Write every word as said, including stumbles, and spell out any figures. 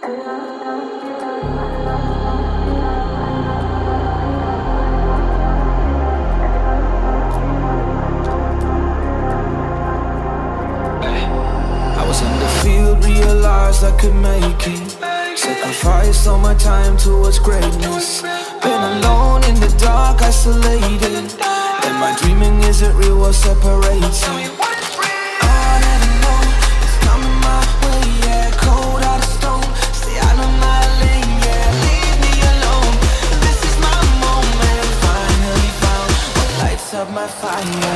I was in the field, realized I could make it. Sacrificed all my time towards greatness. Been alone in the dark, isolated. And my dreaming isn't real, what separates me. I never know, it's coming my way, yeah. Cold out of stone, stay out of my lane, yeah. Leave me alone, this is my moment. Finally found what lights up my fire.